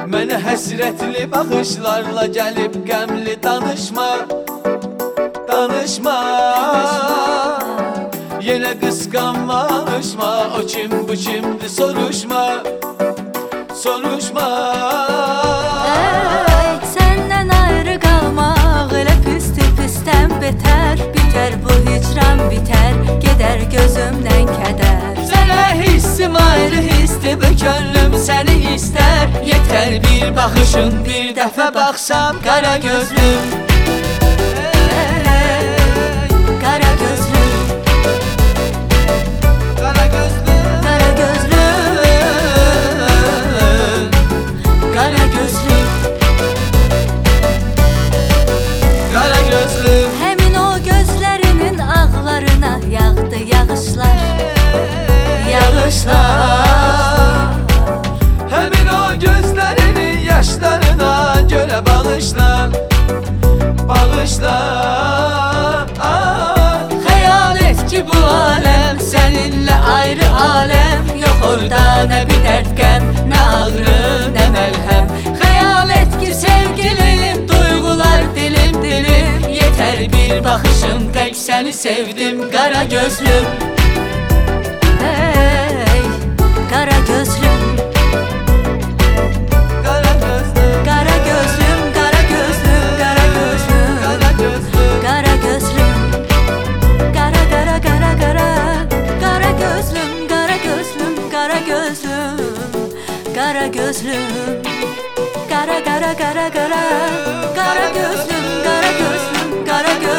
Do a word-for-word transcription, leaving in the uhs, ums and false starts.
Mənə həsrətli baxışlarla gəlib qəmli danışma, danışma. Yenə qısqanma, alışma, o kim bu kimdir soruşma, soruşma. Ey, səndən ayrı qalmaq elə pisdir, pisdən betər. Bitər bu hicran, bitər, gedər gözümdən kədər. Sənə hissim ayrı hisdir, bu könlüm səni istər. Yetər bir baxışın, bir dəfə baxsam qara gözlüm, Qara gözlüm, qara gözlüm, qara gözlüm, qara gözlüm, qara gözlüm. həmin o gözlərinin ağlarına yağdı yağışlar, yağışlar. Həmin o gözlərinin yaşlarına görə bağışla, bağışla. Ah, Xəyal et ki bu aləm səninlə ayrı aləm. Yox orada nə bir dərd qəm, nə ağrı, nə məlhəm. Xəyal et ki sevgilim, duyğular dilim dilim. Yetər bir baxışım, tək səni sevdim qara gözlüm. Hey, qara gözlüm, qara gözlüm, qara gözlüm, qara gözlüm, qara gözlüm, qara gözlüm. qara gözlüm, qara qara qara qara, qara gözlüm, qara gözlüm, qara gözlüm, qara gözlüm, qara qara qara qara, qara gözlüm, qara gözlüm, qara gözlüm.